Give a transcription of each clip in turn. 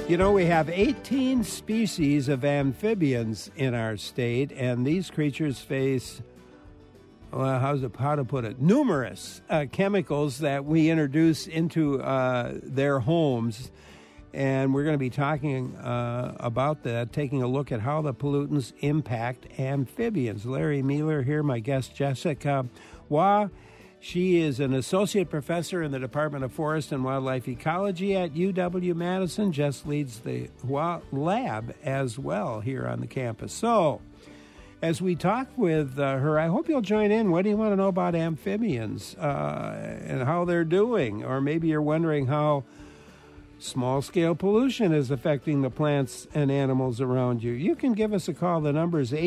You know, we have 18 species of amphibians in our state, and these creatures face, well, how to put it, numerous chemicals that we introduce into their homes. And we're going to be talking about that, taking a look at how the pollutants impact amphibians. Larry Mueller here, my guest Jessica Waugh. She is an associate professor in the Department of Forest and Wildlife Ecology at UW-Madison. Jess leads the lab as well here on the campus. So, as we talk with her, I hope you'll join in. What do you want to know about amphibians and how they're doing? Or maybe you're wondering how small-scale pollution is affecting the plants and animals around you. You can give us a call. The number is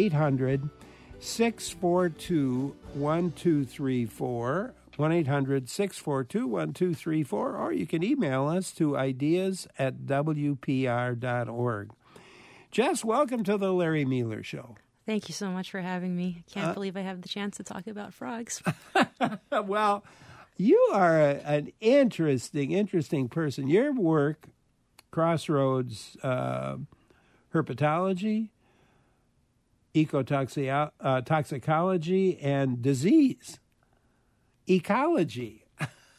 800-642-1234, 1-800-642-1234, or you can email us to ideas@wpr.org. Jess, welcome to the Larry Mueller Show. Thank you so much for having me. I can't believe I have the chance to talk about frogs. Well, you are an interesting person. Your work, Crossroads Herpetology, Ecotoxicology, and Disease Ecology.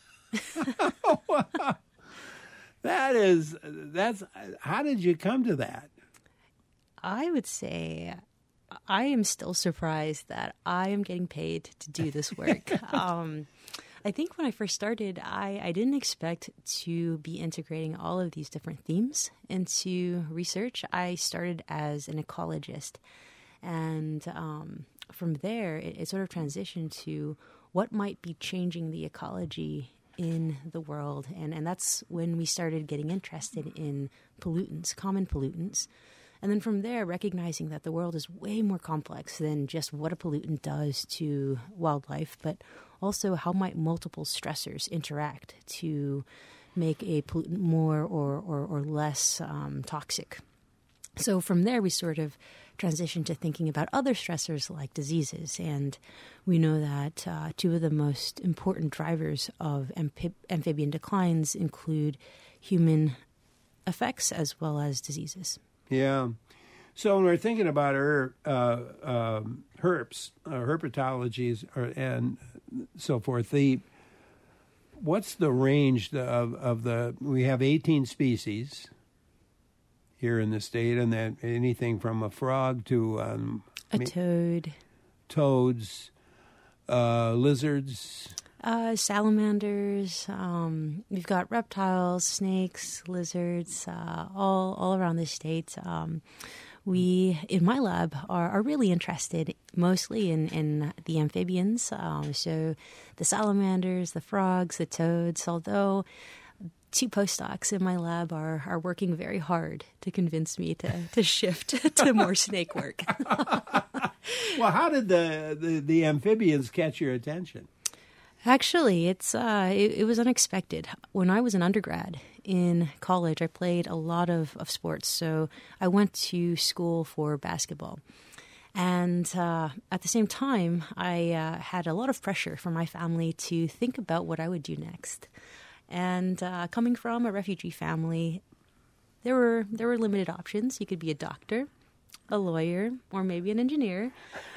That's how did you come to that? I would say I am still surprised that I am getting paid to do this work. I think when I first started, I didn't expect to be integrating all of these different themes into research. I started as an ecologist, and from there, it sort of transitioned to what might be changing the ecology in the world. And that's when we started getting interested in pollutants, common pollutants. And then from there, recognizing that the world is way more complex than just what a pollutant does to wildlife, but also how might multiple stressors interact to make a pollutant more or less toxic. So from there, we sort of transitioned to thinking about other stressors like diseases. And we know that two of the most important drivers of amphibian declines include human effects as well as diseases. Yeah. So when we're thinking about herpetologies, and so forth, what's the range of the? We have 18 species here in the state, and then anything from a frog to a toad, toads, lizards. Salamanders, we've got reptiles, snakes, lizards, all around the state. We, in my lab, are really interested mostly in the amphibians, so the salamanders, the frogs, the toads, although two postdocs in my lab are working very hard to convince me to shift to more snake work. Well, how did the amphibians catch your attention? Actually, it was unexpected. When I was an undergrad in college, I played a lot of sports. So I went to school for basketball. And at the same time, I had a lot of pressure from my family to think about what I would do next. And coming from a refugee family, there were limited options. You could be a doctor, a lawyer, or maybe an engineer.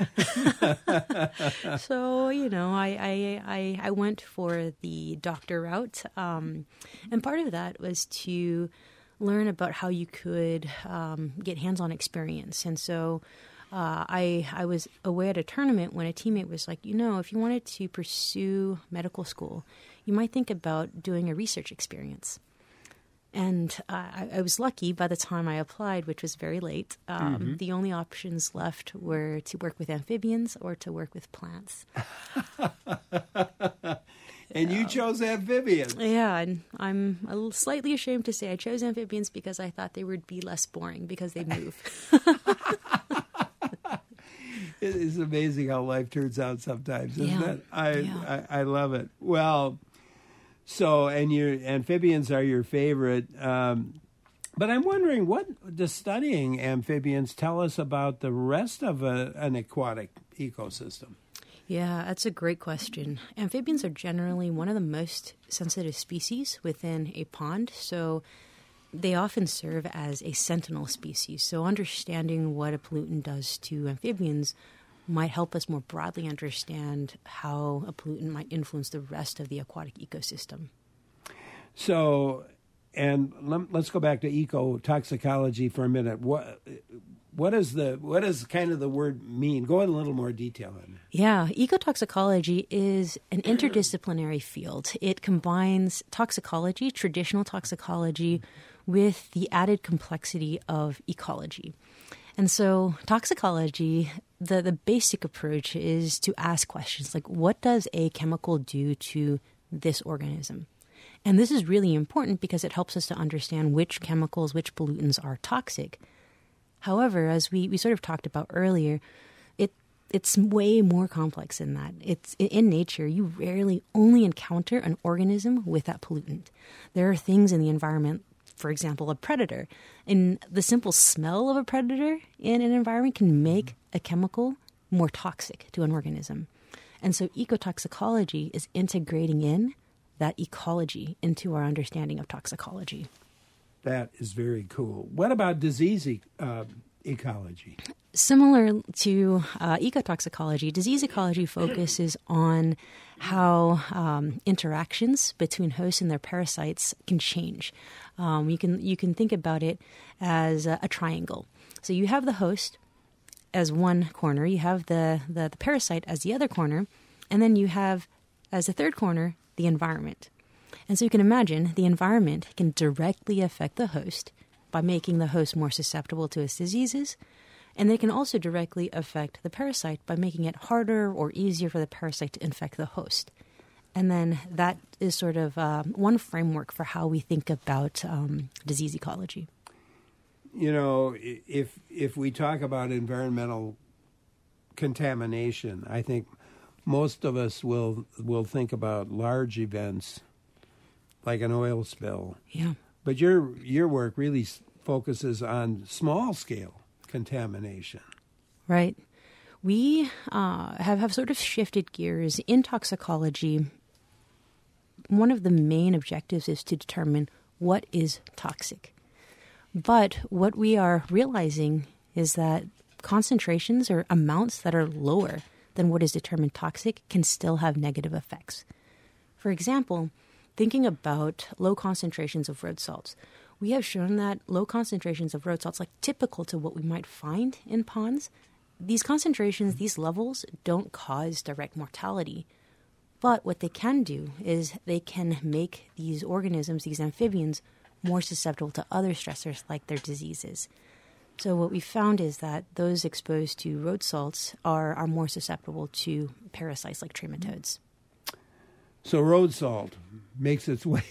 So, I went for the doctor route. And part of that was to learn about how you could get hands-on experience. And so I was away at a tournament when a teammate was like, if you wanted to pursue medical school, you might think about doing a research experience. And I was lucky by the time I applied, which was very late. The only options left were to work with amphibians or to work with plants. And you chose amphibians. Yeah, and I'm slightly ashamed to say I chose amphibians because I thought they would be less boring because they move. It is amazing how life turns out sometimes, isn't it? I love it. Well, so, and your amphibians are your favorite. But I'm wondering, what does studying amphibians tell us about the rest of an aquatic ecosystem? Yeah, that's a great question. Amphibians are generally one of the most sensitive species within a pond. So they often serve as a sentinel species. So understanding what a pollutant does to amphibians might help us more broadly understand how a pollutant might influence the rest of the aquatic ecosystem. So, and let's go back to ecotoxicology for a minute. What does kind of the word mean? Go in a little more detail on that. Yeah, ecotoxicology is an interdisciplinary field. It combines toxicology, traditional toxicology, with the added complexity of ecology. And so toxicology, the basic approach is to ask questions like, what does a chemical do to this organism? And this is really important because it helps us to understand which chemicals, which pollutants are toxic. However, as we sort of talked about earlier, it's way more complex than that. It's in nature, you rarely only encounter an organism with that pollutant. There are things in the environment, for example, a predator. And the simple smell of a predator in an environment can make a chemical more toxic to an organism. And so ecotoxicology is integrating in that ecology into our understanding of toxicology. That is very cool. What about disease ecology? Similar to ecotoxicology, disease ecology focuses on how interactions between hosts and their parasites can change. You can think about it as a triangle. So you have the host as one corner, you have the parasite as the other corner, and then you have as the third corner the environment. And so you can imagine the environment can directly affect the host by making the host more susceptible to its diseases. And they can also directly affect the parasite by making it harder or easier for the parasite to infect the host. And then that is sort of one framework for how we think about disease ecology. You know, if we talk about environmental contamination, I think most of us will think about large events like an oil spill. Yeah. But your work really focuses on small scale contamination. Right. We have sort of shifted gears in toxicology. One of the main objectives is to determine what is toxic. But what we are realizing is that concentrations or amounts that are lower than what is determined toxic can still have negative effects. For example, thinking about low concentrations of road salts, we have shown that low concentrations of road salts, like typical to what we might find in ponds, these concentrations, these levels don't cause direct mortality. But what they can do is they can make these organisms, these amphibians, more susceptible to other stressors like their diseases. So what we found is that those exposed to road salts are more susceptible to parasites like trematodes. So road salt makes its way.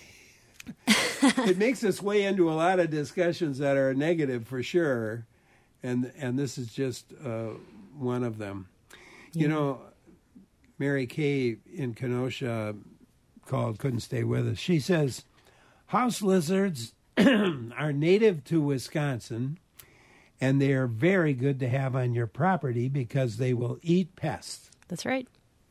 It makes its way into a lot of discussions that are negative for sure, and this is just one of them. Yeah. You know, Mary Kay in Kenosha couldn't stay with us. She says, house lizards are native to Wisconsin, and they are very good to have on your property because they will eat pests. That's right.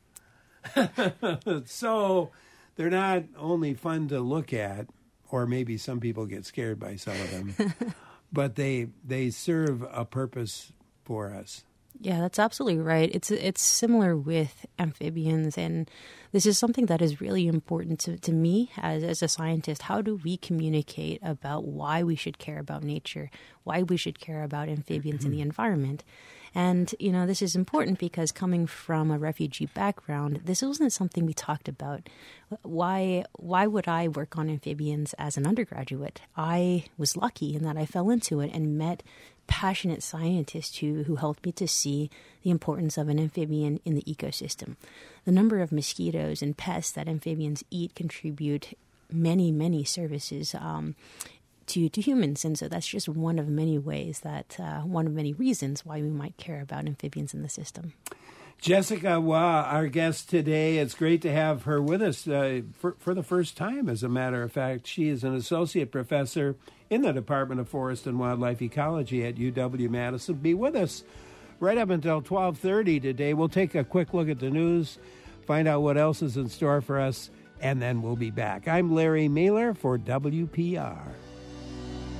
So they're not only fun to look at, or maybe some people get scared by some of them, but they serve a purpose for us. Yeah, that's absolutely right. It's similar with amphibians, and this is something that is really important to me as a scientist. How do we communicate about why we should care about nature, why we should care about amphibians in the environment? And, you know, this is important because coming from a refugee background, this wasn't something we talked about. Why would I work on amphibians as an undergraduate? I was lucky in that I fell into it and met passionate scientists who helped me to see the importance of an amphibian in the ecosystem. The number of mosquitoes and pests that amphibians eat contribute many, many services to humans. And so that's just one of many ways that, one of many reasons why we might care about amphibians in the system. Jessica Waugh, our guest today. It's great to have her with us for the first time, as a matter of fact. She is an associate professor in the Department of Forest and Wildlife Ecology at UW-Madison. Be with us right up until 12:30 today. We'll take a quick look at the news, find out what else is in store for us, and then we'll be back. I'm Larry Mailer for WPR.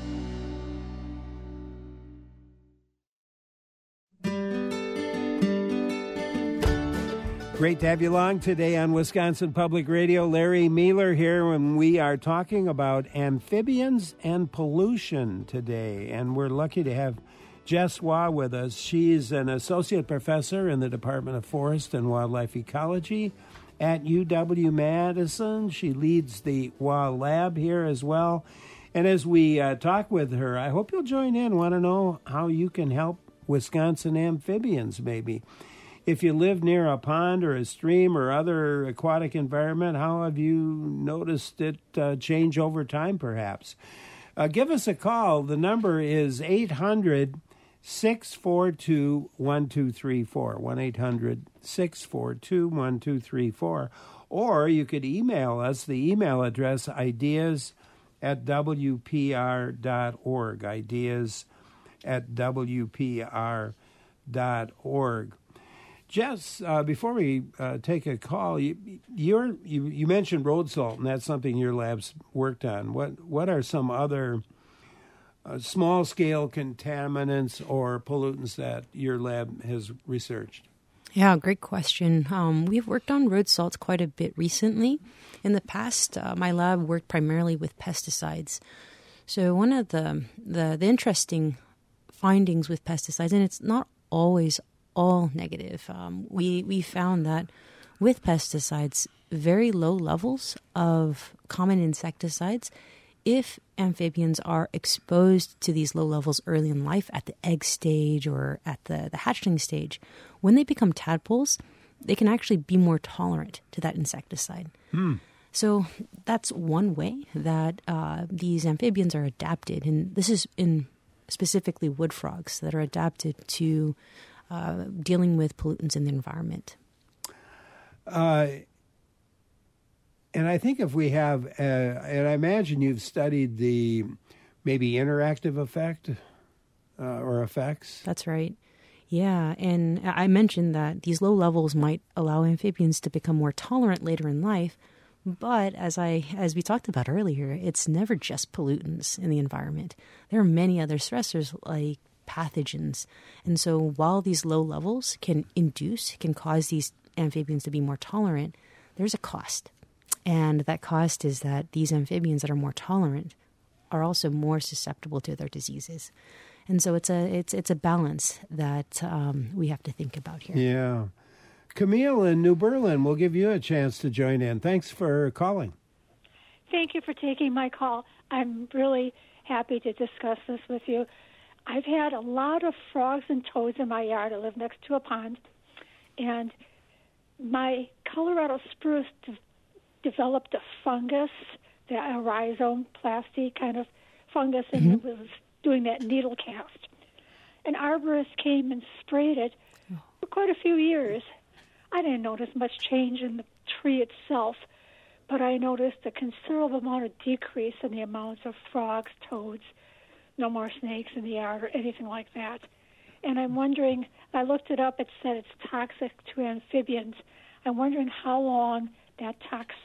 Great to have you along today on Wisconsin Public Radio. Larry Mueller here, and we are talking about amphibians and pollution today. And we're lucky to have Jess Waugh with us. She's an associate professor in the Department of Forest and Wildlife Ecology at UW-Madison. She leads the Waugh Lab here as well. And as we talk with her, I hope you'll join in. Want to know how you can help Wisconsin amphibians, maybe. If you live near a pond or a stream or other aquatic environment, how have you noticed it change over time, perhaps? Give us a call. The number is 800-642-1234, 1-800-642-1234. Or you could email us, the email address, ideas@wpr.org, ideas@wpr.org. Jess, before we take a call, you mentioned road salt, and that's something your lab's worked on. What are some other small-scale contaminants or pollutants that your lab has researched? Yeah, great question. We've worked on road salts quite a bit recently. In the past, my lab worked primarily with pesticides. So one of the interesting findings with pesticides, and it's not always all negative. We found that with pesticides, very low levels of common insecticides, if amphibians are exposed to these low levels early in life at the egg stage or at the hatchling stage, when they become tadpoles, they can actually be more tolerant to that insecticide. So that's one way that these amphibians are adapted, and this is in specifically wood frogs that are adapted to dealing with pollutants in the environment. And I think if we have, and I imagine you've studied the maybe interactive effect or effects. That's right. Yeah, and I mentioned that these low levels might allow amphibians to become more tolerant later in life, but as we talked about earlier, it's never just pollutants in the environment. There are many other stressors like pathogens. And so while these low levels can cause these amphibians to be more tolerant, there's a cost. And that cost is that these amphibians that are more tolerant are also more susceptible to their diseases. And so it's a balance that we have to think about here. Yeah. Camille in New Berlin, we'll give you a chance to join in. Thanks for calling. Thank you for taking my call. I'm really happy to discuss this with you. I've had a lot of frogs and toads in my yard. I live next to a pond. And my Colorado spruce developed a fungus, a rhizoplasty kind of fungus, and it was doing that needle cast. An arborist came and sprayed it for quite a few years. I didn't notice much change in the tree itself, but I noticed a considerable amount of decrease in the amounts of frogs, toads, no more snakes in the yard or anything like that. And I'm wondering, I looked it up, it said it's toxic to amphibians. I'm wondering how long that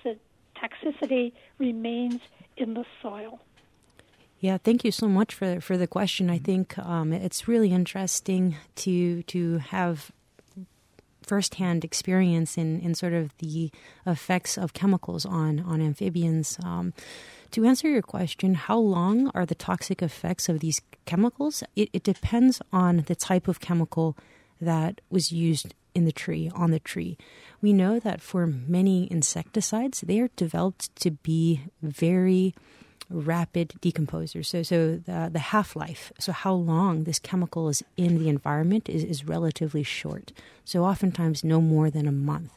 toxicity remains in the soil. Yeah, thank you so much for the question. I think it's really interesting to have firsthand experience in sort of the effects of chemicals on amphibians. To answer your question, how long are the toxic effects of these chemicals? It depends on the type of chemical that was used on the tree. We know that for many insecticides, they are developed to be very rapid decomposers. So the half-life, so how long this chemical is in the environment is relatively short. So oftentimes no more than a month.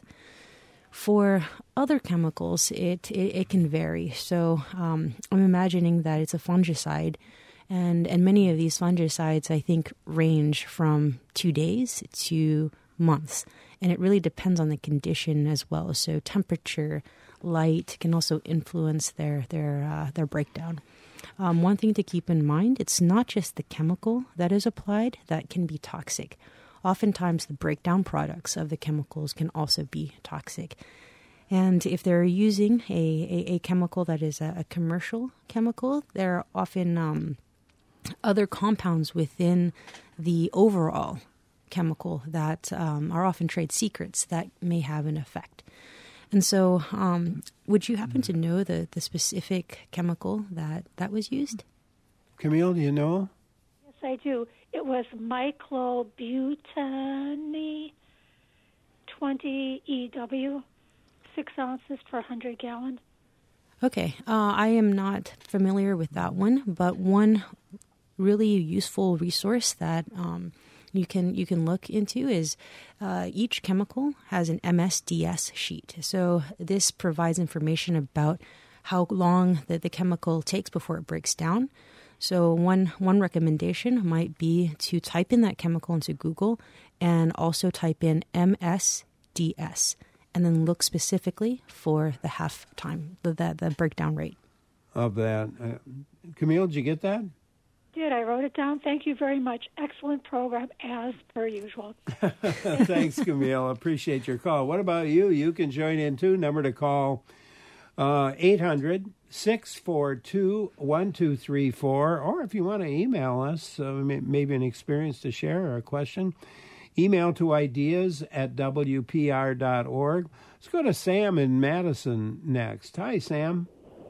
For other chemicals, it can vary. So I'm imagining that it's a fungicide, and many of these fungicides, I think, range from 2 days to months. And it really depends on the condition as well. So temperature, light can also influence their breakdown. One thing to keep in mind, it's not just the chemical that is applied that can be toxic. Oftentimes the breakdown products of the chemicals can also be toxic. And if they're using a chemical that is a commercial chemical, there are often other compounds within the overall chemical that are often trade secrets that may have an effect. And so would you happen to know the specific chemical that was used? Camille, do you know? Yes, I do. It was miclobutane 20 EW, 6 ounces per 100 gallon. Okay, I am not familiar with that one, but one really useful resource that you can look into is each chemical has an MSDS sheet. So this provides information about how long the chemical takes before it breaks down. So one recommendation might be to type in that chemical into Google and also type in MSDS and then look specifically for the half time, the breakdown rate. Of that. Camille, did you get that? Did. I wrote it down. Thank you very much. Excellent program, as per usual. Thanks, Camille. Appreciate your call. What about you? You can join in, too. Number to call, 800-642-1234. Or if you want to email us, maybe an experience to share or a question, email to ideas@wpr.org. Let's go to Sam in Madison next. Hi, Sam.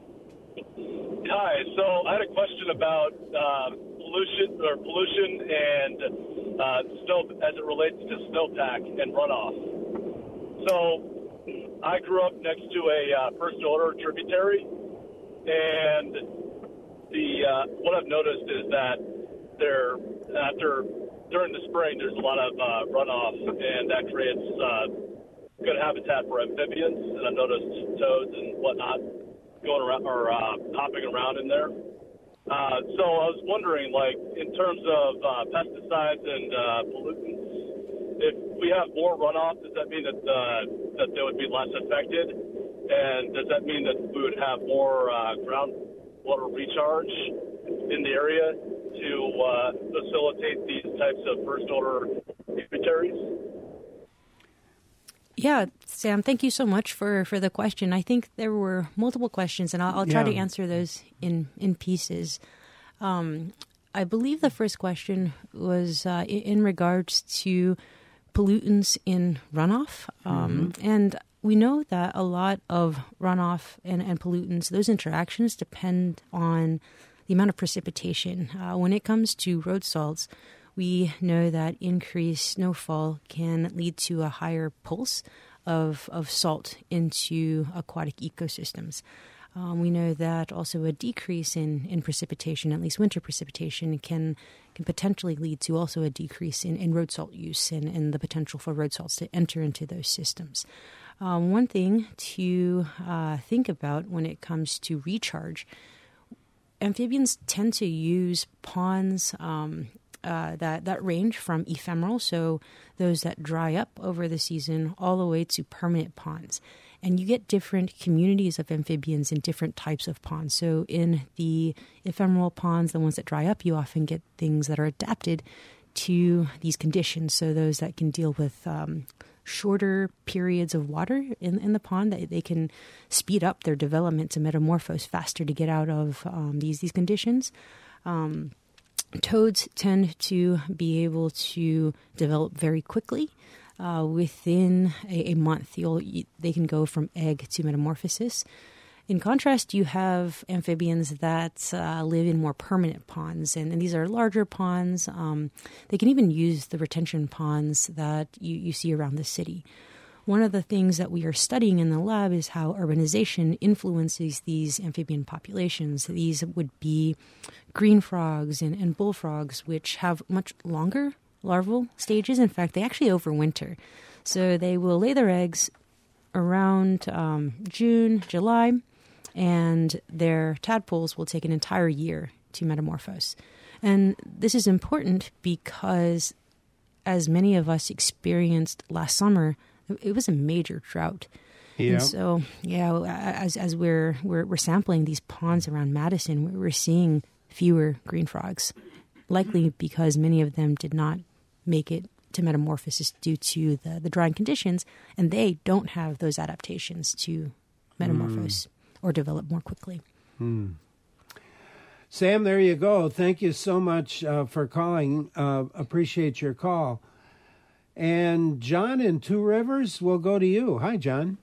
Hi. So I had a question about pollution and snow as it relates to snowpack and runoff. So I grew up next to a first order tributary, and what I've noticed is that during the spring there's a lot of runoff, and that creates good habitat for amphibians, and I've noticed toads and whatnot going around or hopping around in there. So I was wondering, like, in terms of pesticides and pollutants, if we have more runoff, does that mean that they would be less affected? And does that mean that we would have more groundwater recharge in the area to facilitate these types of first-order tributaries? Yeah, Sam, thank you so much for the question. I think there were multiple questions, and I'll try to answer those in pieces. I believe the first question was in regards to pollutants in runoff. And we know that a lot of runoff and pollutants, those interactions depend on the amount of precipitation. When it comes to road salts, we know that increased snowfall can lead to a higher pulse of salt into aquatic ecosystems. We know that also a decrease in precipitation, at least winter precipitation, can potentially lead to also a decrease in road salt use and the potential for road salts to enter into those systems. One thing to think about when it comes to recharge, amphibians tend to use ponds that range from ephemeral, so those that dry up over the season, all the way to permanent ponds. And you get different communities of amphibians in different types of ponds. So in the ephemeral ponds, the ones that dry up, you often get things that are adapted to these conditions. So those that can deal with shorter periods of water in the pond, that they can speed up their development to metamorphose faster to get out of these conditions. Toads tend to be able to develop very quickly. Within a month, they can go from egg to metamorphosis. In contrast, you have amphibians that live in more permanent ponds, and these are larger ponds. They can even use the retention ponds that you see around the city. One of the things that we are studying in the lab is how urbanization influences these amphibian populations. These would be green frogs and bullfrogs, which have much longer larval stages. In fact, they actually overwinter. So they will lay their eggs around June, July, and their tadpoles will take an entire year to metamorphose. And this is important because, as many of us experienced last summer, it was a major drought. Yeah. And so, as we're sampling these ponds around Madison, we're seeing fewer green frogs, likely because many of them did not make it to metamorphosis due to the drying conditions, and they don't have those adaptations to metamorphose or develop more quickly. Sam, there you go. Thank you so much for calling. Appreciate your call. And John in Two Rivers, we'll go to you. Hi, John.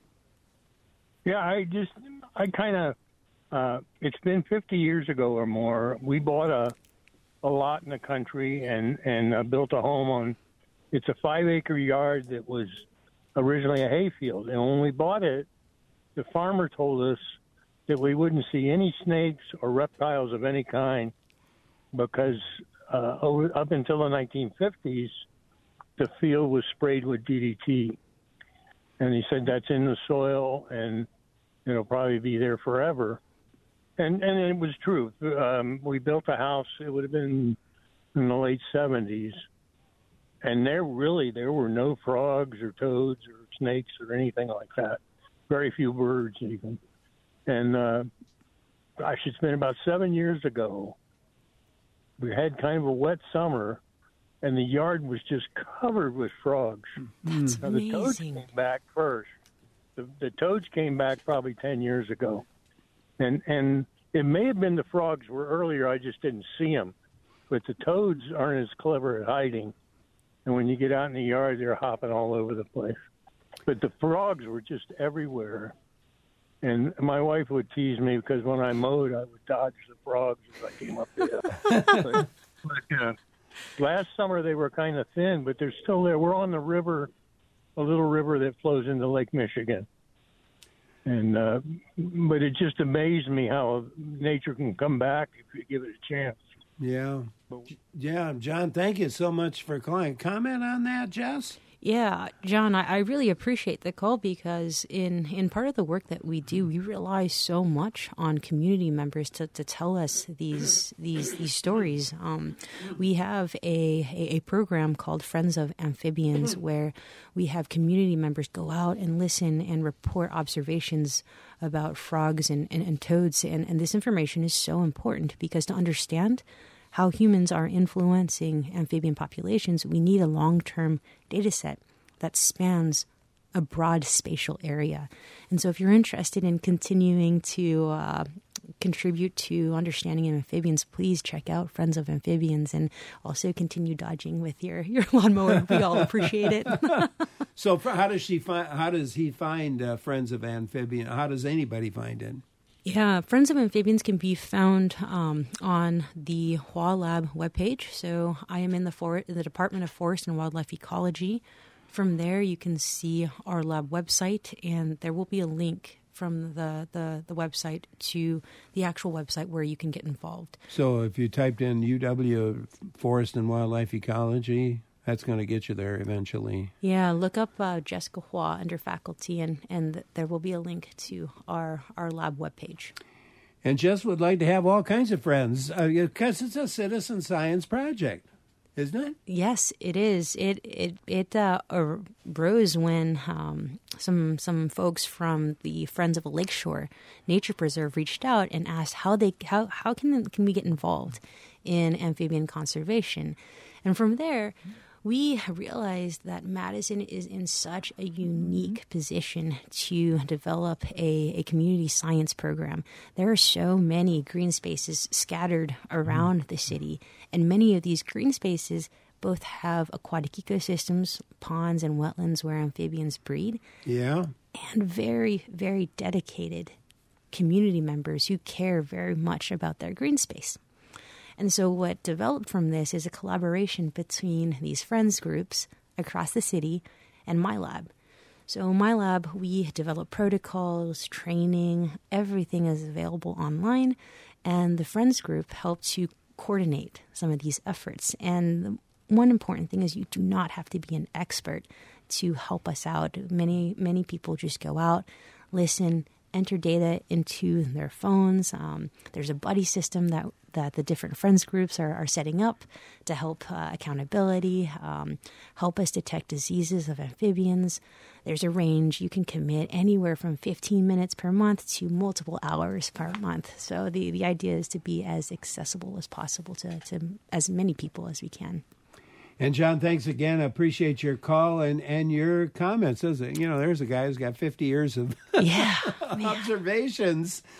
Yeah, I kind of, it's been 50 years ago or more. We bought a lot in the country and built a home on, it's a 5-acre yard that was originally a hayfield. And when we bought it, the farmer told us that we wouldn't see any snakes or reptiles of any kind because up until the 1950s, the field was sprayed with DDT. And he said that's in the soil and it'll probably be there forever. And it was true. We built a house, it would have been in the late 70s. And there were no frogs or toads or snakes or anything like that. Very few birds even. And gosh, it's been about 7 years ago. We had kind of a wet summer, and the yard was just covered with frogs. That's now, amazing. the toads came back first. The toads came back probably 10 years ago. And it may have been the frogs were earlier, I just didn't see them. But the toads aren't as clever at hiding. And when you get out in the yard, they're hopping all over the place. But the frogs were just everywhere. And my wife would tease me because when I mowed, I would dodge the frogs as I came up the hill. Last summer, they were kind of thin, but they're still there. We're on the river, a little river that flows into Lake Michigan. And but it just amazed me how nature can come back if you give it a chance. Yeah. Yeah, John, thank you so much for calling. Comment on that, Jess? Yeah, John, I really appreciate the call because in part of the work that we do, we rely so much on community members to tell us these stories. We have a program called Friends of Amphibians where we have community members go out and listen and report observations about frogs and toads. And this information is so important because to understand how humans are influencing amphibian populations, we need a long-term data set that spans a broad spatial area. And so if you're interested in continuing to contribute to understanding amphibians, please check out Friends of Amphibians and also continue dodging with your lawnmower. We all appreciate it. So how does he find Friends of Amphibians? How does anybody find it? Yeah, Friends of Amphibians can be found on the Hua Lab webpage. So I am in the Department of Forest and Wildlife Ecology. From there, you can see our lab website, and there will be a link from the website to the actual website where you can get involved. So if you typed in UW Forest and Wildlife Ecology, that's going to get you there eventually. Yeah, look up Jessica Hua under faculty, and there will be a link to our lab webpage. And Jess would like to have all kinds of friends because it's a citizen science project, isn't it? Yes, it is. It arose when some folks from the Friends of a Lakeshore Nature Preserve reached out and asked how can we get involved in amphibian conservation, and from there, we realized that Madison is in such a unique position to develop a community science program. There are so many green spaces scattered around the city, and many of these green spaces both have aquatic ecosystems, ponds and wetlands where amphibians breed. Yeah. And very, very dedicated community members who care very much about their green space. And so what developed from this is a collaboration between these friends groups across the city and my lab. So in my lab, we develop protocols, training, everything is available online. And the friends group helped to coordinate some of these efforts. And one important thing is you do not have to be an expert to help us out. Many people just go out, listen, enter data into their phones. There's a buddy system that the different friends groups are setting up to help accountability, help us detect diseases of amphibians. There's a range. You can commit anywhere from 15 minutes per month to multiple hours per month. So the idea is to be as accessible as possible to as many people as we can. And John, thanks again. I appreciate your call and your comments. There's a guy who's got 50 years of observations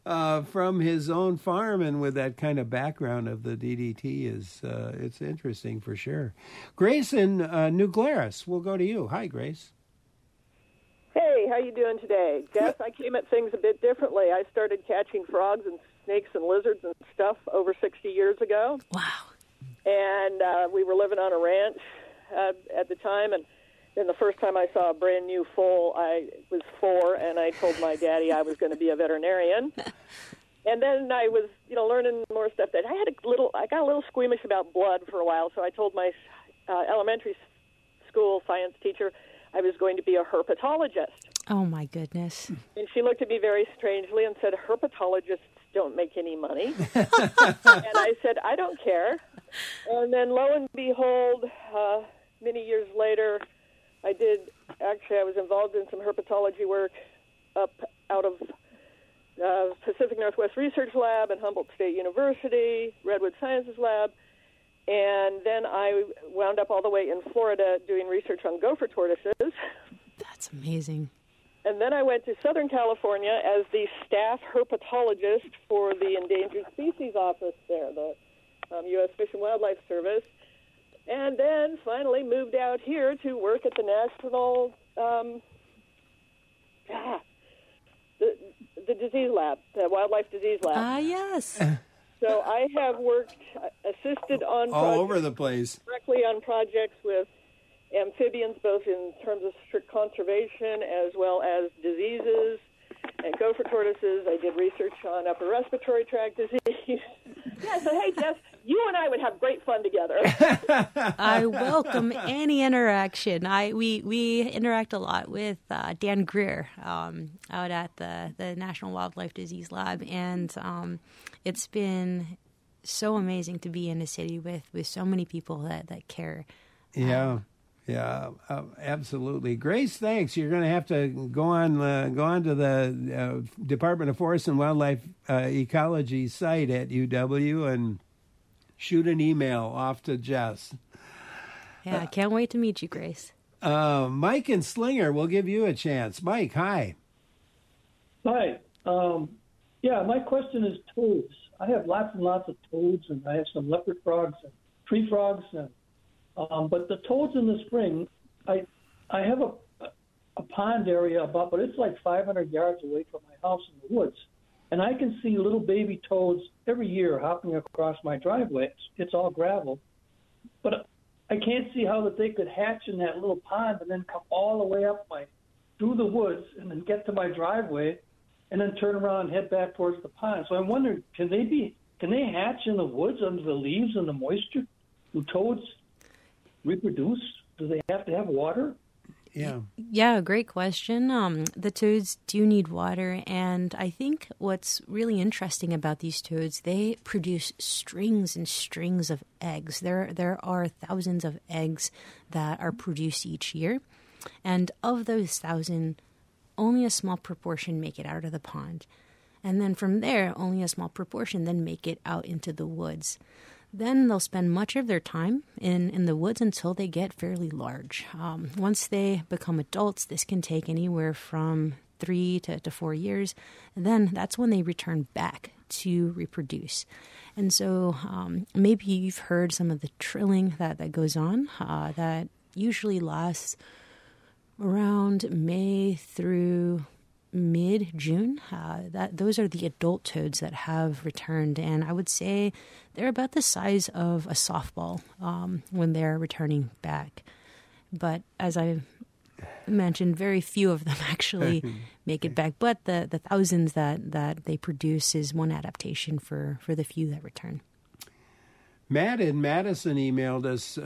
from his own farm, and with that kind of background of the DDT it's interesting for sure. Grace in New Glarus, we'll go to you. Hi, Grace. Hey, how you doing today? Guess I came at things a bit differently. I started catching frogs and snakes and lizards and stuff over 60 years ago. Wow. And we were living on a ranch at the time, and then the first time I saw a brand new foal, I was 4, and I told my daddy I was going to be a veterinarian. And then I was, learning more stuff. That I got a little squeamish about blood for a while, so I told my elementary school science teacher I was going to be a herpetologist. Oh, my goodness. And she looked at me very strangely and said, herpetologists don't make any money. And I said, I don't care. And then lo and behold, many years later, I was involved in some herpetology work up out of Pacific Northwest Research Lab and Humboldt State University, Redwood Sciences Lab. And then I wound up all the way in Florida doing research on gopher tortoises. That's amazing. And then I went to Southern California as the staff herpetologist for the Endangered Species Office there, the U.S. Fish and Wildlife Service. And then finally moved out here to work at the National the disease lab, the Wildlife Disease Lab. Ah, yes. So I have assisted on all over the place, directly on projects with amphibians, both in terms of strict conservation as well as diseases and gopher tortoises. I did research on upper respiratory tract disease. Yeah, so hey, Jeff, you and I would have great fun together. I welcome any interaction. We interact a lot with Dan Greer out at the National Wildlife Disease Lab, and it's been so amazing to be in a city with so many people that care. Yeah, absolutely. Grace, thanks. You're going to have to go on to the Department of Forest and Wildlife Ecology site at UW and shoot an email off to Jess. Yeah, I can't wait to meet you, Grace. Mike and Slinger, we'll give you a chance. Mike, hi. Hi. My question is toads. I have lots and lots of toads, and I have some leopard frogs and tree frogs. But the toads in the spring, I have a pond area but it's like 500 yards away from my house in the woods. And I can see little baby toads every year hopping across my driveway. It's all gravel. But I can't see how that they could hatch in that little pond and then come all the way up through the woods and then get to my driveway and then turn around and head back towards the pond. So I'm wondering, can they hatch in the woods under the leaves and the moisture? Do toads reproduce? Do they have to have water? Yeah, great question. The toads do need water, and I think what's really interesting about these toads, they produce strings and strings of eggs. There are thousands of eggs that are produced each year, and of those 1,000, only a small proportion make it out of the pond. And then from there, only a small proportion then make it out into the woods. Then they'll spend much of their time in the woods until they get fairly large. Once they become adults, this can take anywhere from 3 to 4 years. And then that's when they return back to reproduce. And so maybe you've heard some of the trilling that goes on. That usually lasts around May through mid-June. Those are the adult toads that have returned, and I would say they're about the size of a softball when they're returning back. But as I mentioned, very few of them actually make it back. But the thousands that they produce is one adaptation for the few that return. Matt in Madison emailed us.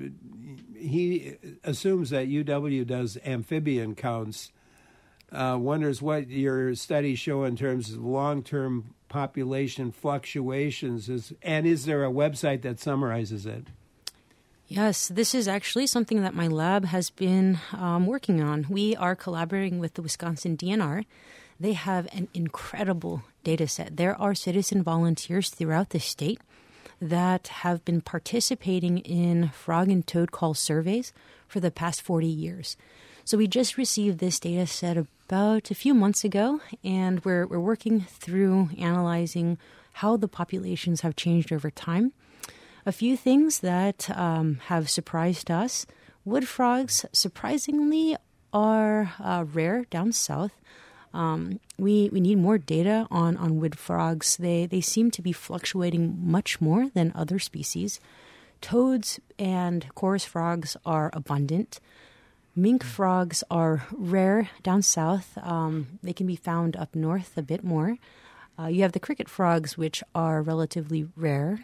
He assumes that UW does amphibian counts. Wonders what your studies show in terms of long-term population fluctuations. Is there a website that summarizes it? Yes, this is actually something that my lab has been working on. We are collaborating with the Wisconsin DNR. They have an incredible data set. There are citizen volunteers throughout the state that have been participating in frog and toad call surveys for the past 40 years. So we just received this data set about a few months ago, and we're working through analyzing how the populations have changed over time. A few things that have surprised us. Wood frogs, surprisingly, are rare down south. We need more data on wood frogs. They seem to be fluctuating much more than other species. Toads and chorus frogs are abundant. Mink frogs are rare down south. They can be found up north a bit more. You have the cricket frogs, which are relatively rare.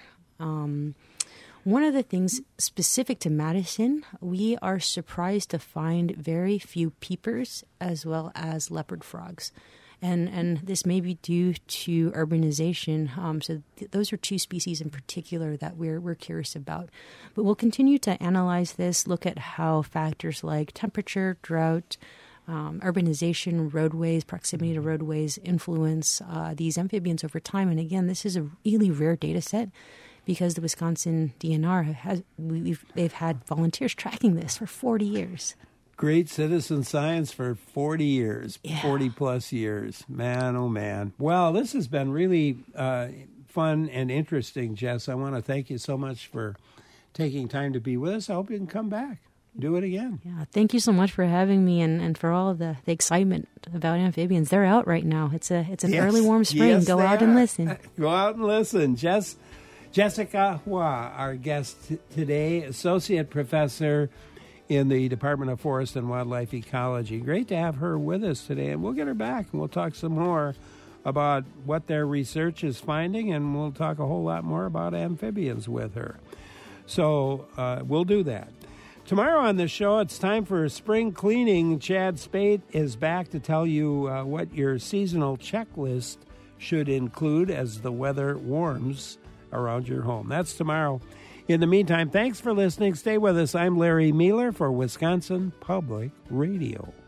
One of the things specific to Madison, we are surprised to find very few peepers as well as leopard frogs. And this may be due to urbanization. So those are two species in particular that we're curious about. But we'll continue to analyze this, look at how factors like temperature, drought, urbanization, roadways, proximity to roadways influence these amphibians over time. And again, this is a really rare data set because the Wisconsin DNR they've had volunteers tracking this for 40 years. Great citizen science for 40 years, Yeah. 40 plus years. Man, oh man. Well, this has been really fun and interesting, Jess. I want to thank you so much for taking time to be with us. I hope you can come back. Do it again. Yeah, thank you so much for having me and for all of the excitement about amphibians. They're out right now. It's an Yes. early warm spring. Yes, Go they out are. and listen. Go out and listen. Jessica Hua, our guest today, Associate Professor in the Department of Forest and Wildlife Ecology. Great to have her with us today, and we'll get her back, and we'll talk some more about what their research is finding, and we'll talk a whole lot more about amphibians with her. So we'll do that. Tomorrow on the show, it's time for spring cleaning. Chad Spade is back to tell you what your seasonal checklist should include as the weather warms around your home. That's tomorrow. In the meantime, thanks for listening. Stay with us. I'm Larry Mueller for Wisconsin Public Radio.